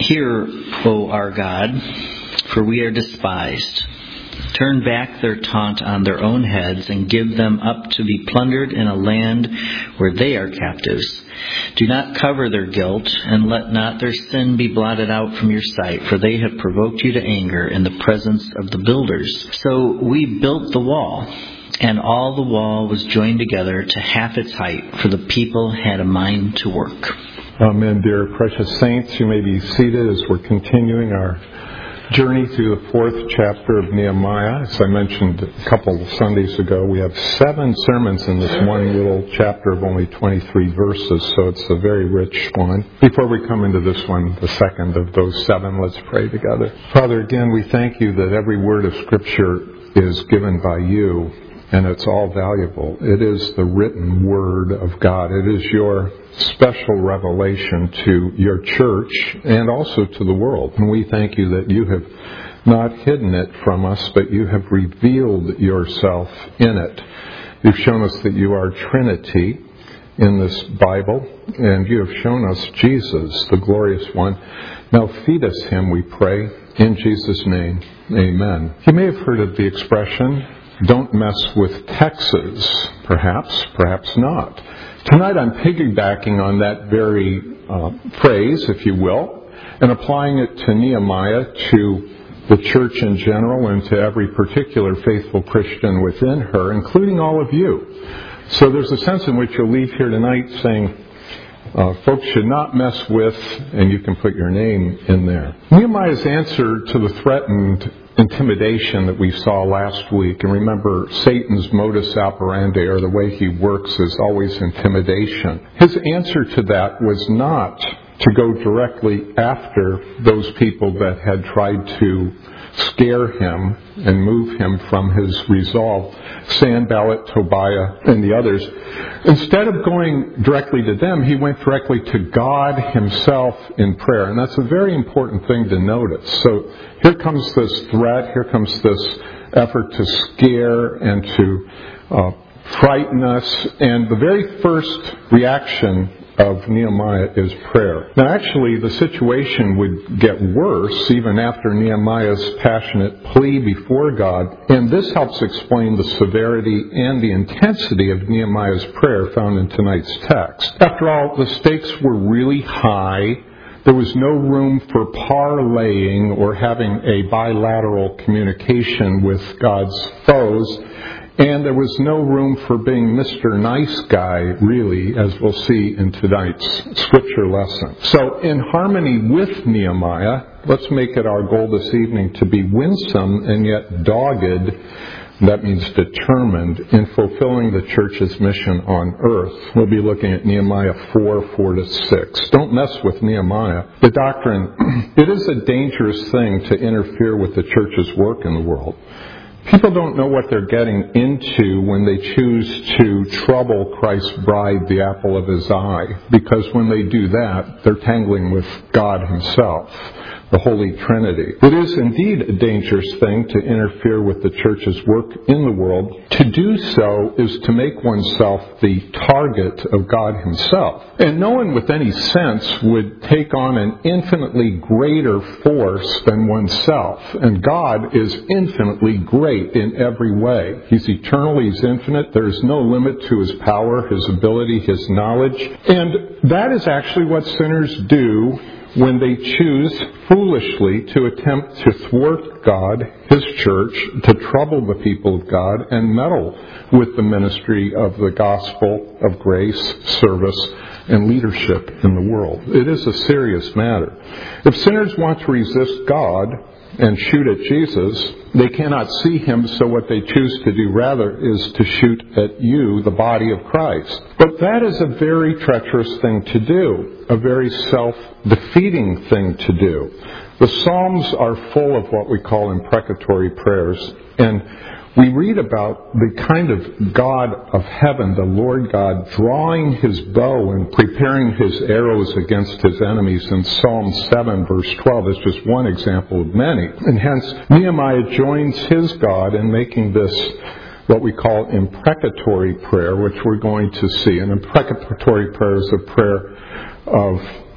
Hear, O our God, for we are despised. Turn back their taunt on their own heads and give them up to be plundered in a land where they are captives. Do not cover their guilt, and let not their sin be blotted out from your sight, for they have provoked you to anger in the presence of the builders. So we built the wall, and all the wall was joined together to half its height, for the people had a mind to work. Amen, dear precious saints. You may be seated as we're continuing our journey through the 4th chapter of Nehemiah. As I mentioned a couple of Sundays ago, we have 7 sermons in this one little chapter of only 23 verses, so it's a very rich one. Before we come into this one, the second of those 7, let's pray together. Father, again, we thank you that every word of Scripture is given by you, and it's all valuable. It is the written word of God. It is your special revelation to your church and also to the world. And we thank you that you have not hidden it from us, but you have revealed yourself in it. You've shown us that you are Trinity in this Bible, and you have shown us Jesus, the glorious one. Now feed us him, we pray, in Jesus' name. Amen. You may have heard of the expression, don't mess with Texas. Perhaps not. Tonight I'm piggybacking on that very phrase, if you will, and applying it to Nehemiah, to the church in general, and to every particular faithful Christian within her, including all of you. So there's a sense in which you'll leave here tonight saying, folks should not mess with, and you can put your name in there. Nehemiah's answer to the threatened intimidation that we saw last week, and remember, Satan's modus operandi, or the way he works, is always intimidation. His answer to that was not to go directly after those people that had tried to scare him and move him from his resolve, Sanballat, Tobiah, and the others. Instead of going directly to them, he went directly to God himself in prayer. And that's a very important thing to notice. So here comes this threat, here comes this effort to scare and to frighten us. And the very first reaction of Nehemiah is prayer. Now actually the situation would get worse even after Nehemiah's passionate plea before God, and this helps explain the severity and the intensity of Nehemiah's prayer found in tonight's text. After all, the stakes were really high. There was no room for parlaying or having a bilateral communication with God's foes. And there was no room for being Mr. Nice Guy, really, as we'll see in tonight's scripture lesson. So in harmony with Nehemiah, let's make it our goal this evening to be winsome and yet dogged, that means determined, in fulfilling the church's mission on earth. We'll be looking at Nehemiah 4:4-6. Don't mess with Nehemiah. The doctrine, it is a dangerous thing to interfere with the church's work in the world. People don't know what they're getting into when they choose to trouble Christ's bride, the apple of his eye, because when they do that, they're tangling with God himself, the Holy Trinity. It is indeed a dangerous thing to interfere with the church's work in the world. To do so is to make oneself the target of God himself. And no one with any sense would take on an infinitely greater force than oneself. And God is infinitely great in every way. He's eternal, he's infinite, there is no limit to his power, his ability, his knowledge. And that is actually what sinners do when they choose foolishly to attempt to thwart God, his church, to trouble the people of God, and meddle with the ministry of the gospel of grace, service, and leadership in the world. It is a serious matter. If sinners want to resist God and shoot at Jesus, they cannot see him, so what they choose to do rather is to shoot at you, the body of Christ. But that is a very treacherous thing to do, a very self-defeating thing to do. The Psalms are full of what we call imprecatory prayers, and we read about the kind of God of heaven, the Lord God, drawing his bow and preparing his arrows against his enemies in Psalm 7, verse 12 is just one example of many. And hence, Nehemiah joins his God in making this what we call imprecatory prayer, which we're going to see. An imprecatory prayer is a prayer of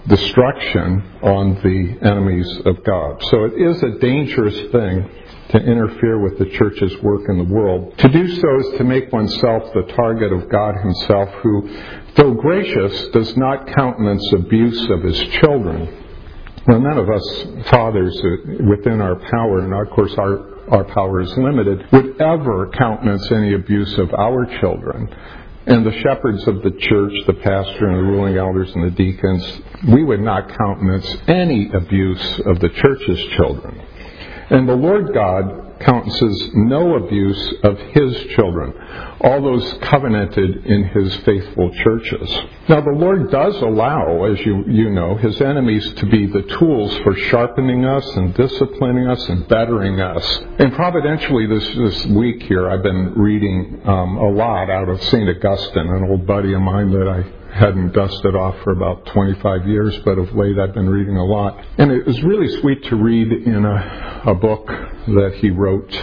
destruction on the enemies of God. So it is a dangerous thing to interfere with the church's work in the world. To do so is to make oneself the target of God himself, who, though gracious, does not countenance abuse of his children. Well, none of us fathers within our power, and of course our power is limited, would ever countenance any abuse of our children. And the shepherds of the church, the pastor and the ruling elders and the deacons, we would not countenance any abuse of the church's children. And the Lord God countenances no abuse of his children, all those covenanted in his faithful churches. Now the Lord does allow, as you know, his enemies to be the tools for sharpening us and disciplining us and bettering us. And providentially this week here I've been reading a lot out of St. Augustine, an old buddy of mine that I hadn't dusted off for about 25 years, but of late I've been reading a lot. And it was really sweet to read in a book that he wrote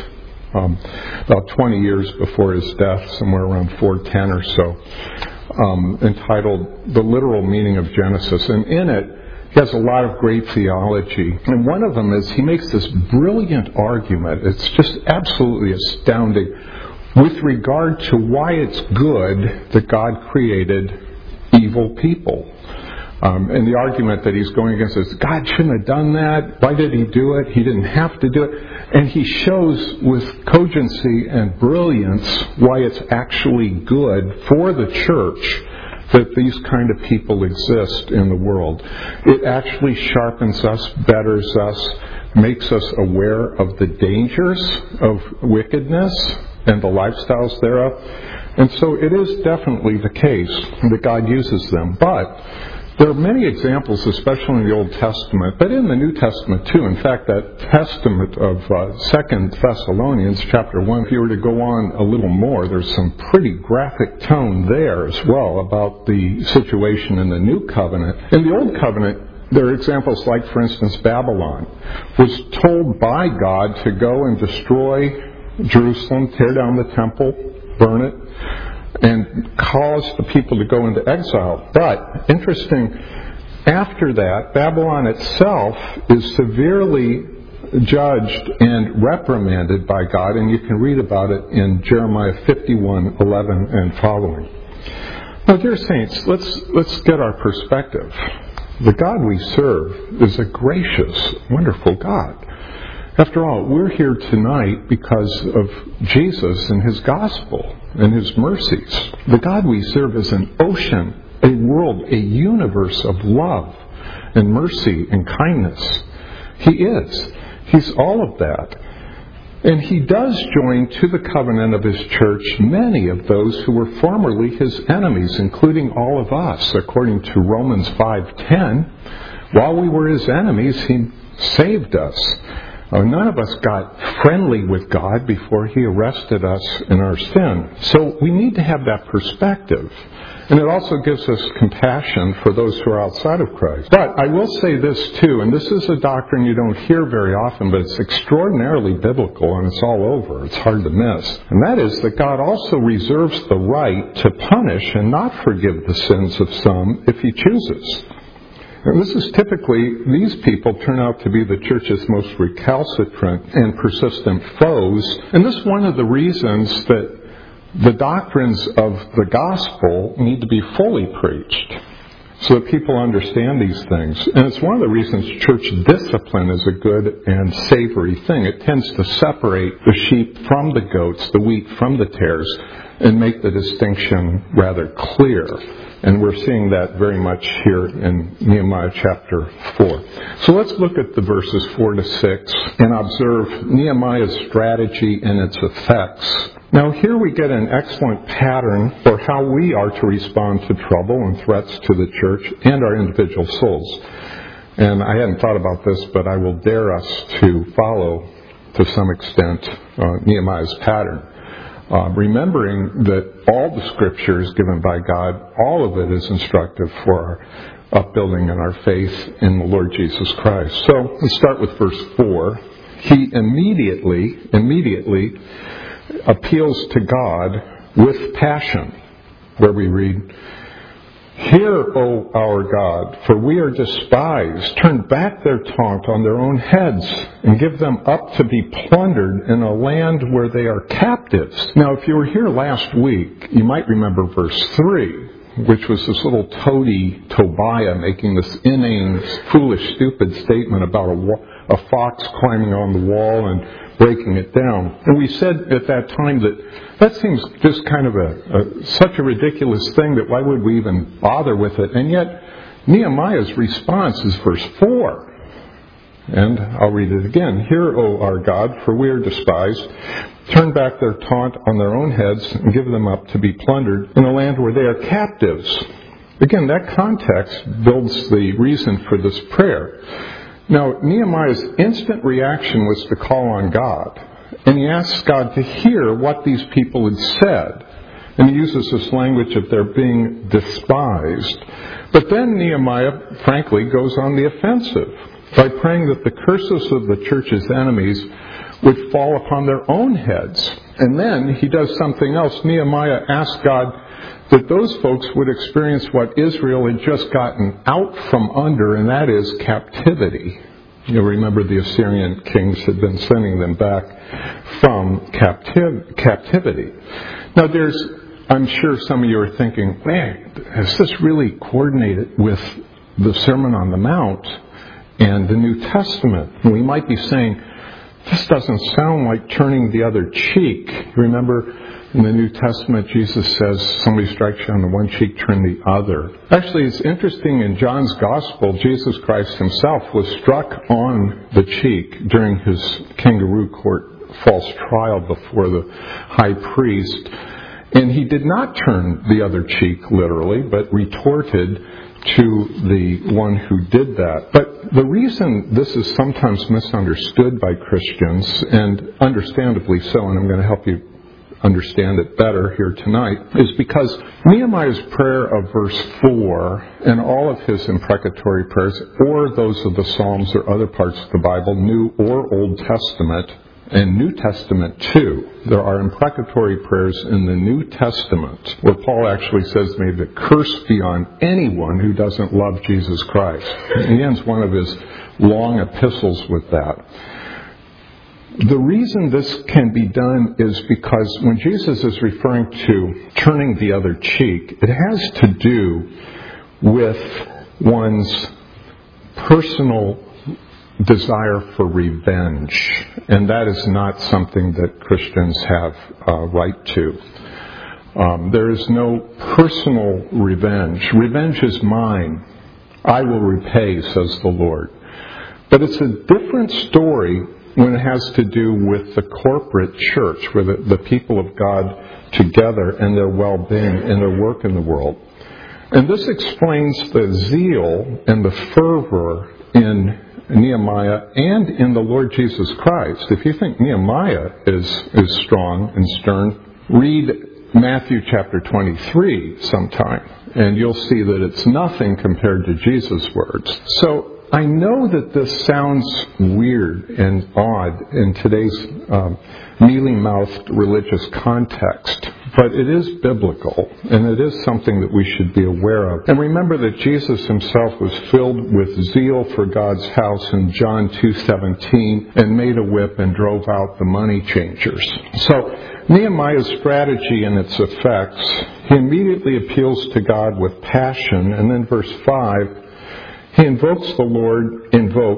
about 20 years before his death, somewhere around 410 or so, entitled The Literal Meaning of Genesis. And in it, he has a lot of great theology. And one of them is he makes this brilliant argument. It's just absolutely astounding with regard to why it's good that God created evil people. And the argument that he's going against is, God shouldn't have done that. Why did he do it? He didn't have to do it. And he shows with cogency and brilliance why it's actually good for the church that these kind of people exist in the world. It actually sharpens us, betters us, makes us aware of the dangers of wickedness and the lifestyles thereof. And so it is definitely the case that God uses them. But there are many examples, especially in the Old Testament, but in the New Testament too. In fact, that testament of 2 Thessalonians chapter 1, if you were to go on a little more, there's some pretty graphic tone there as well about the situation in the New Covenant. In the Old Covenant, there are examples like, for instance, Babylon was told by God to go and destroy Jerusalem, tear down the temple, burn it, and cause the people to go into exile. But, interesting, after that, Babylon itself is severely judged and reprimanded by God, and you can read about it in Jeremiah 51:11 and following. Now, dear saints, let's get our perspective. The God we serve is a gracious, wonderful God. After all, we're here tonight because of Jesus and his gospel and his mercies. The God we serve is an ocean, a world, a universe of love and mercy and kindness. He is. He's all of that. And he does join to the covenant of his church many of those who were formerly his enemies, including all of us. According to Romans 5:10, while we were his enemies, he saved us. None of us got friendly with God before he arrested us in our sin. So we need to have that perspective. And it also gives us compassion for those who are outside of Christ. But I will say this too, and this is a doctrine you don't hear very often, but it's extraordinarily biblical and it's all over. It's hard to miss. And that is that God also reserves the right to punish and not forgive the sins of some if he chooses. And this is typically, these people turn out to be the church's most recalcitrant and persistent foes. And this is one of the reasons that the doctrines of the gospel need to be fully preached so that people understand these things. And it's one of the reasons church discipline is a good and savory thing. It tends to separate the sheep from the goats, the wheat from the tares, and make the distinction rather clear. And we're seeing that very much here in Nehemiah chapter 4. So let's look at the verses 4 to 6 and observe Nehemiah's strategy and its effects. Now here we get an excellent pattern for how we are to respond to trouble and threats to the church and our individual souls. And I hadn't thought about this, but I will dare us to follow, to some extent, Nehemiah's pattern. Remembering that all the Scripture is given by God, all of it is instructive for our upbuilding and our faith in the Lord Jesus Christ. So let's start with verse 4. He immediately appeals to God with passion, where we read, Hear, O our God, for we are despised. Turn back their taunt on their own heads and give them up to be plundered in a land where they are captives. Now, if you were here last week, you might remember verse 3, which was this little toady Tobiah making this inane, foolish, stupid statement about a fox climbing on the wall and breaking it down. And we said at that time that seems just kind of such a ridiculous thing that why would we even bother with it? And yet Nehemiah's response is verse 4. And I'll read it again. Hear, O our God, for we are despised. Turn back their taunt on their own heads and give them up to be plundered in a land where they are captives. Again, that context builds the reason for this prayer. Now, Nehemiah's instant reaction was to call on God. And he asks God to hear what these people had said. And he uses this language of their being despised. But then Nehemiah, frankly, goes on the offensive by praying that the curses of the church's enemies would fall upon their own heads. And then he does something else. Nehemiah asks God that those folks would experience what Israel had just gotten out from under, and that is captivity. You'll remember the Assyrian kings had been sending them back from captivity. Now I'm sure some of you are thinking, man, is this really coordinated with the Sermon on the Mount and the New Testament? And we might be saying, this doesn't sound like turning the other cheek. Remember, in the New Testament, Jesus says, somebody strikes you on the one cheek, turn the other. Actually, it's interesting, in John's Gospel, Jesus Christ himself was struck on the cheek during his kangaroo court false trial before the high priest. And he did not turn the other cheek, literally, but retorted to the one who did that. But the reason this is sometimes misunderstood by Christians, and understandably so, and I'm going to help you understand it better here tonight, is because Nehemiah's prayer of verse 4 and all of his imprecatory prayers, or those of the Psalms or other parts of the Bible, New or Old Testament, and New Testament too. There are imprecatory prayers in the New Testament where Paul actually says, may the curse be on anyone who doesn't love Jesus Christ. He ends one of his long epistles with that. The reason this can be done is because when Jesus is referring to turning the other cheek, it has to do with one's personal desire for revenge. And that is not something that Christians have a right to. There is no personal revenge. Revenge is mine. I will repay, says the Lord. But it's a different story when it has to do with the corporate church, with the people of God together and their well-being and their work in the world. And this explains the zeal and the fervor in Nehemiah and in the Lord Jesus Christ. If you think Nehemiah is strong and stern, read Matthew chapter 23 sometime, and you'll see that it's nothing compared to Jesus' words. So I know that this sounds weird and odd in today's mealy-mouthed religious context, but it is biblical, and it is something that we should be aware of. And remember that Jesus himself was filled with zeal for God's house in John 2:17, and made a whip and drove out the money changers. So Nehemiah's strategy and its effects, he immediately appeals to God with passion, and then verse 5, he invokes the Lord,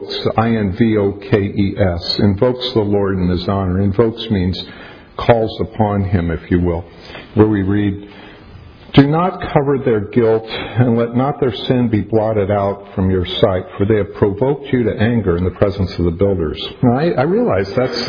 I-N-V-O-K-E-S, invokes the Lord in his honor. Invokes means calls upon him, if you will, where we read, do not cover their guilt, and let not their sin be blotted out from your sight, for they have provoked you to anger in the presence of the builders. Now, I realize that's,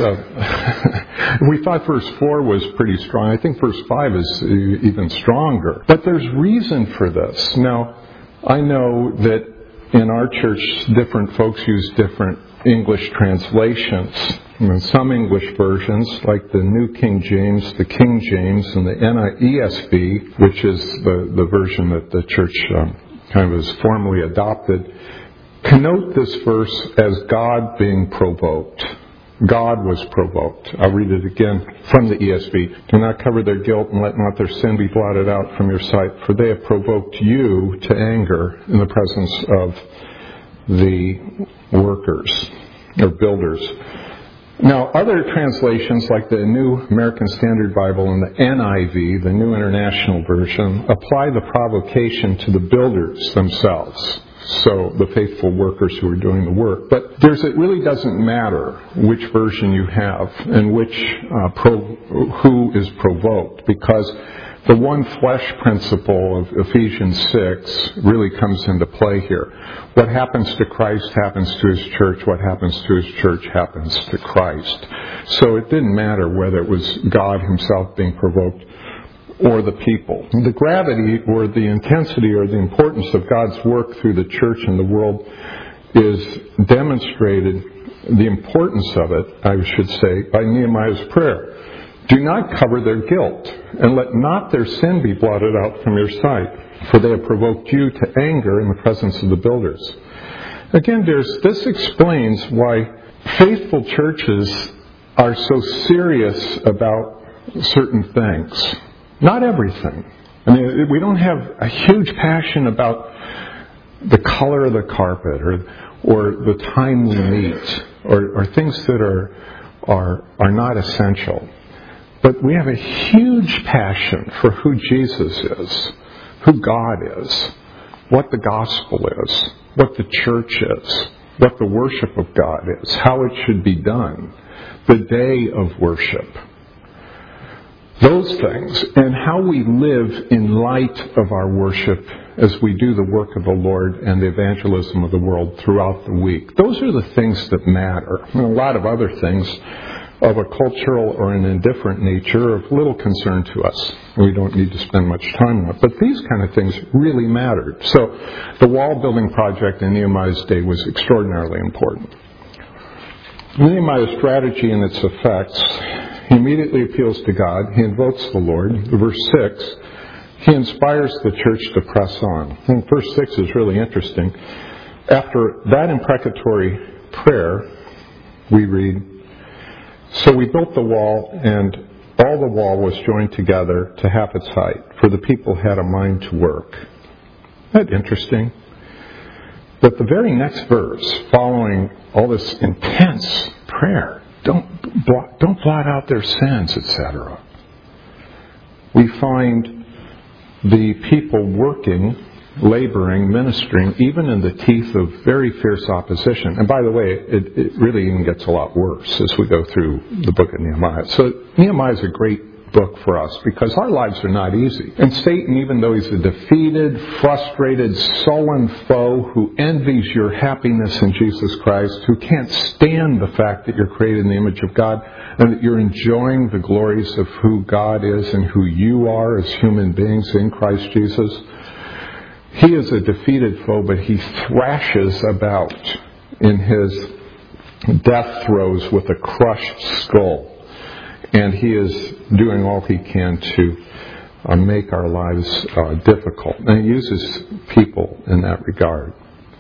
we thought verse 4 was pretty strong. I think verse 5 is even stronger. But there's reason for this. Now, I know that in our church, different folks use different English translations. And some English versions, like the New King James, the King James, and the NIESV, which is the version that the church kind of has formally adopted, connote this verse as God being provoked. God was provoked. I'll read it again from the ESV. Do not cover their guilt and let not their sin be blotted out from your sight, for they have provoked you to anger in the presence of the workers or builders. Now, other translations like the New American Standard Bible and the NIV, the New International Version, apply the provocation to the builders themselves. So the faithful workers who are doing the work. But it really doesn't matter which version you have and who is provoked, because the one flesh principle of Ephesians 6 really comes into play here. What happens to Christ happens to His church. What happens to His church happens to Christ. So it didn't matter whether it was God Himself being provoked or the people. The gravity or the intensity or the importance of God's work through the church and the world is demonstrated, the importance of it, I should say, by Nehemiah's prayer. Do not cover their guilt, and let not their sin be blotted out from your sight, for they have provoked you to anger in the presence of the builders. Again, this explains why faithful churches are so serious about certain things. Not everything. I mean, we don't have a huge passion about the color of the carpet or the time we meet or things that are not essential. But we have a huge passion for who Jesus is, who God is, what the gospel is, what the church is, what the worship of God is, how it should be done, the day of worship. Those things, and how we live in light of our worship as we do the work of the Lord and the evangelism of the world throughout the week. Those are the things that matter. And a lot of other things of a cultural or an indifferent nature are of little concern to us. We don't need to spend much time on it. But these kind of things really mattered. So the wall building project in Nehemiah's day was extraordinarily important. Nehemiah's strategy and its effects: he immediately appeals to God. He invokes the Lord. Verse 6, he inspires the church to press on. And verse 6 is really interesting. After that imprecatory prayer, we read, so we built the wall, and all the wall was joined together to half its height, for the people had a mind to work. Isn't that interesting? But the very next verse, following all this intense prayer, don't blot out their sins, etc., we find the people working, laboring, ministering, even in the teeth of very fierce opposition. And by the way, it really even gets a lot worse as we go through the book of Nehemiah. So Nehemiah is a great book for us because our lives are not easy. And Satan, even though he's a defeated, frustrated, sullen foe who envies your happiness in Jesus Christ, who can't stand the fact that you're created in the image of God and that you're enjoying the glories of who God is and who you are as human beings in Christ Jesus, he is a defeated foe, but he thrashes about in his death throes with a crushed skull. And he is doing all he can to make our lives difficult. And he uses people in that regard.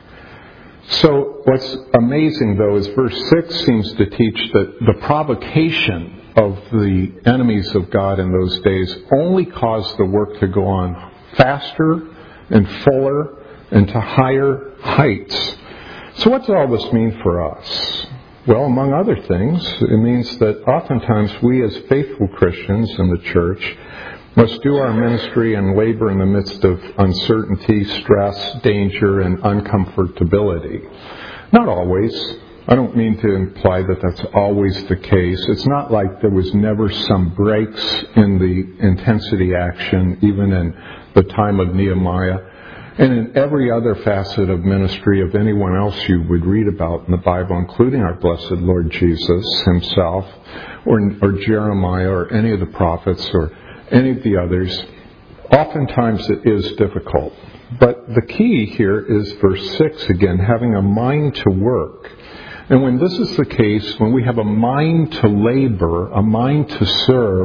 So what's amazing, though, is verse 6 seems to teach that the provocation of the enemies of God in those days only caused the work to go on faster and fuller and to higher heights. So what does all this mean for us? Well, among other things, it means that oftentimes we as faithful Christians in the church must do our ministry and labor in the midst of uncertainty, stress, danger, and uncomfortability. Not always. I don't mean to imply that that's always the case. It's not like there was never some breaks in the intensity action, even in the time of Nehemiah. And in every other facet of ministry of anyone else you would read about in the Bible, including our blessed Lord Jesus himself, or Jeremiah, or any of the prophets, or any of the others, oftentimes it is difficult. But the key here is verse 6 again, having a mind to work. And when this is the case, when we have a mind to labor, a mind to serve,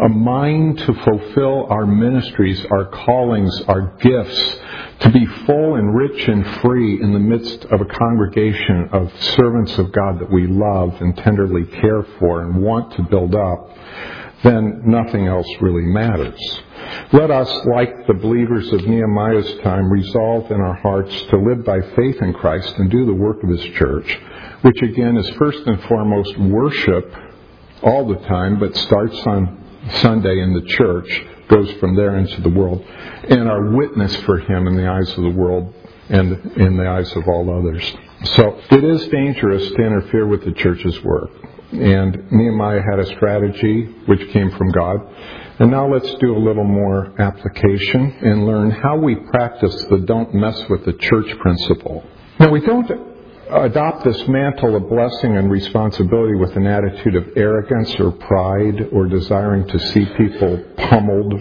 a mind to fulfill our ministries, our callings, our gifts, to be full and rich and free in the midst of a congregation of servants of God that we love and tenderly care for and want to build up, then nothing else really matters. Let us, like the believers of Nehemiah's time, resolve in our hearts to live by faith in Christ and do the work of His church, which again is first and foremost worship all the time, but starts on Sunday in the church, goes from there into the world, and our witness for Him in the eyes of the world and in the eyes of all others. So it is dangerous to interfere with the church's work. And Nehemiah had a strategy which came from God. And now let's do a little more application and learn how we practice the don't mess with the church principle. Now, we don't adopt this mantle of blessing and responsibility with an attitude of arrogance or pride or desiring to see people pummeled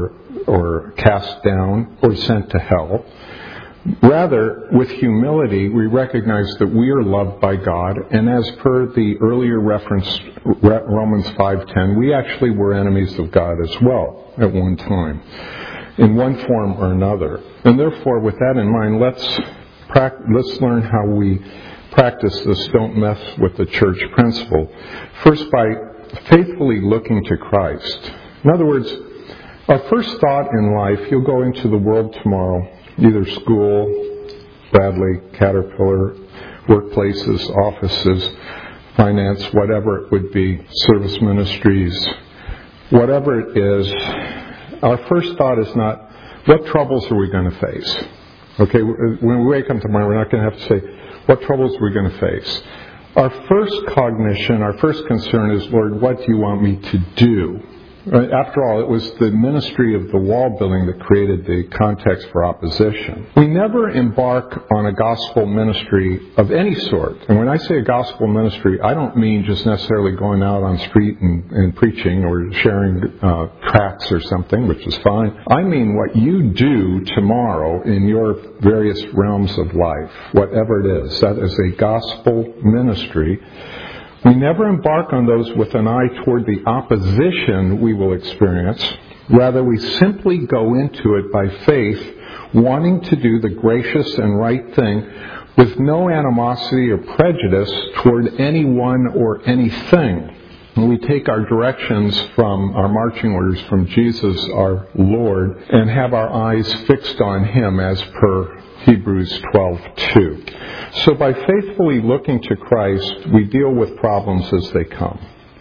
or cast down or sent to hell. Rather, with humility, we recognize that we are loved by God, and as per the earlier reference, Romans 5:10, we actually were enemies of God as well at one time, in one form or another. And therefore, with that in mind, let's learn how we practice this don't mess with the church principle. First, by faithfully looking to Christ. In other words, our first thought in life, you'll go into the world tomorrow, either school, Bradley, Caterpillar, workplaces, offices, finance, whatever it would be, service ministries, whatever it is, our first thought is not, what troubles are we going to face? Okay, when we wake up tomorrow, we're not going to have to say, what troubles are we going to face? Our first cognition, our first concern is, Lord, what do you want me to do? After all, it was the ministry of the wall building that created the context for opposition. We never embark on a gospel ministry of any sort. And when I say a gospel ministry, I don't mean just necessarily going out on street and preaching or sharing tracts or something, which is fine. I mean what you do tomorrow in your various realms of life, whatever it is. That is a gospel ministry. We never embark on those with an eye toward the opposition we will experience. Rather, we simply go into it by faith, wanting to do the gracious and right thing with no animosity or prejudice toward anyone or anything. And we take our directions from our marching orders from Jesus, our Lord, and have our eyes fixed on Him as per Hebrews 12:2. So by faithfully looking to Christ, we deal with problems as they come.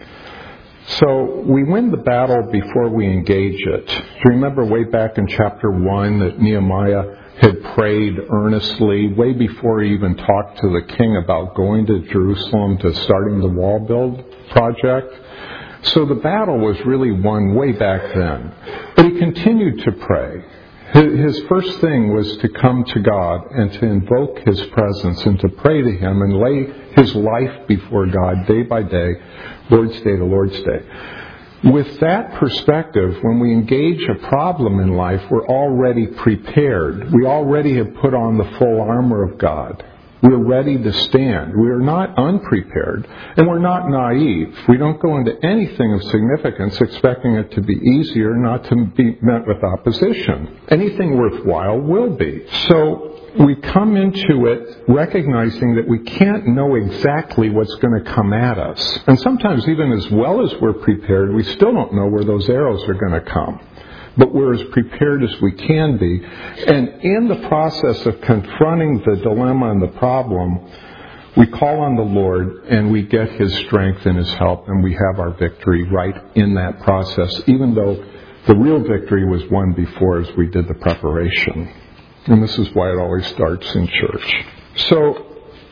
So we win the battle before we engage it. Do you remember way back in chapter 1 that Nehemiah had prayed earnestly way before he even talked to the king about going to Jerusalem to starting the wall build project? So the battle was really won way back then. But he continued to pray. His first thing was to come to God and to invoke His presence and to pray to Him and lay his life before God day by day, Lord's Day to Lord's Day. With that perspective, when we engage a problem in life, we're already prepared. We already have put on the full armor of God. We're ready to stand. We're not unprepared, and we're not naive. We don't go into anything of significance expecting it to be easier, not to be met with opposition. Anything worthwhile will be. So we come into it recognizing that we can't know exactly what's going to come at us. And sometimes even as well as we're prepared, we still don't know where those arrows are going to come. But we're as prepared as we can be. And in the process of confronting the dilemma and the problem, we call on the Lord and we get His strength and His help, and we have our victory right in that process, even though the real victory was won before as we did the preparation. And this is why it always starts in church. So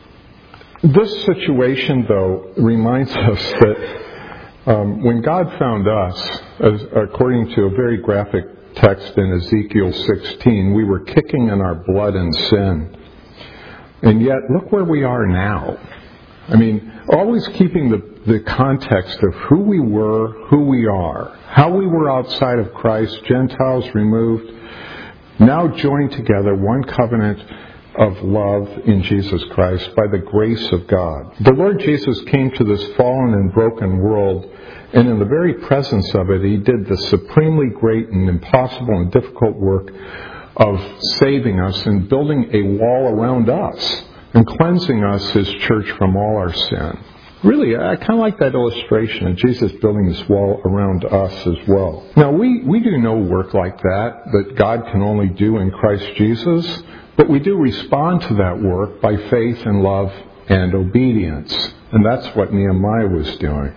this situation, though, reminds us that when God found us, according to a very graphic text in Ezekiel 16, we were kicking in our blood and sin. And yet, look where we are now. I mean, always keeping the context of who we were, who we are, how we were outside of Christ, Gentiles removed, now joined together, one covenant, of love in Jesus Christ by the grace of God. The Lord Jesus came to this fallen and broken world, and in the very presence of it, He did the supremely great and impossible and difficult work of saving us and building a wall around us and cleansing us, His church, from all our sin. Really, I kind of like that illustration of Jesus building this wall around us as well. Now, we do no work like that God can only do in Christ Jesus, but we do respond to that work by faith and love and obedience. And that's what Nehemiah was doing.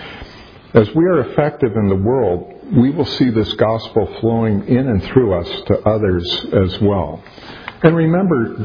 As we are effective in the world, we will see this gospel flowing in and through us to others as well. And remember,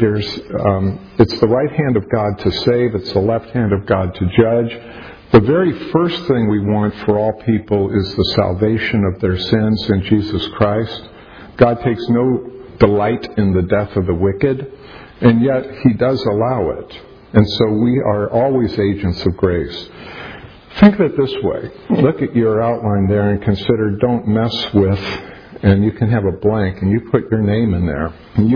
it's the right hand of God to save. It's the left hand of God to judge. The very first thing we want for all people is the salvation of their sins in Jesus Christ. God takes no delight in the death of the wicked, and yet He does allow it. And so we are always agents of grace. Think of it this way. Look at your outline there and consider don't mess with, and you can have a blank, and you put your name in there. And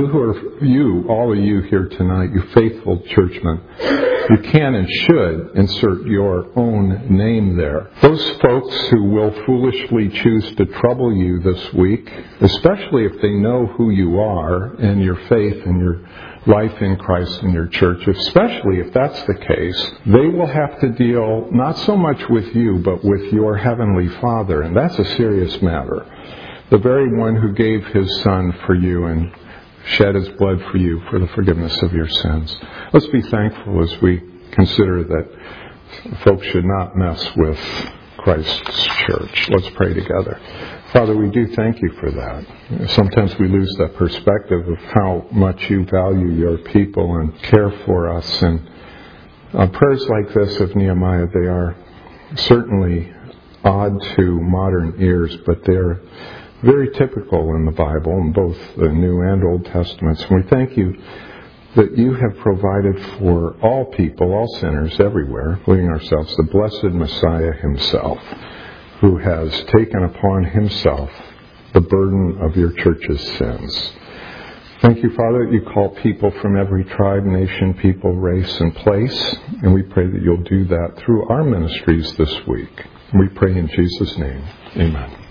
all of you here tonight, you faithful churchmen, you can and should insert your own name there. Those folks who will foolishly choose to trouble you this week, especially if they know who you are and your faith and your life in Christ and your church, especially if that's the case, they will have to deal not so much with you, but with your Heavenly Father. And that's a serious matter. The very one who gave His Son for you and shed His blood for you for the forgiveness of your sins. Let's be thankful as we consider that folks should not mess with Christ's church. Let's pray together. Father, we do thank You for that. Sometimes we lose that perspective of how much You value Your people and care for us. And prayers like this of Nehemiah, they are certainly odd to modern ears, but they're very typical in the Bible, in both the New and Old Testaments. And we thank You that You have provided for all people, all sinners everywhere, including ourselves, the blessed Messiah Himself, who has taken upon Himself the burden of Your church's sins. Thank You, Father, that You call people from every tribe, nation, people, race, and place. And we pray that You'll do that through our ministries this week. And we pray in Jesus' name. Amen.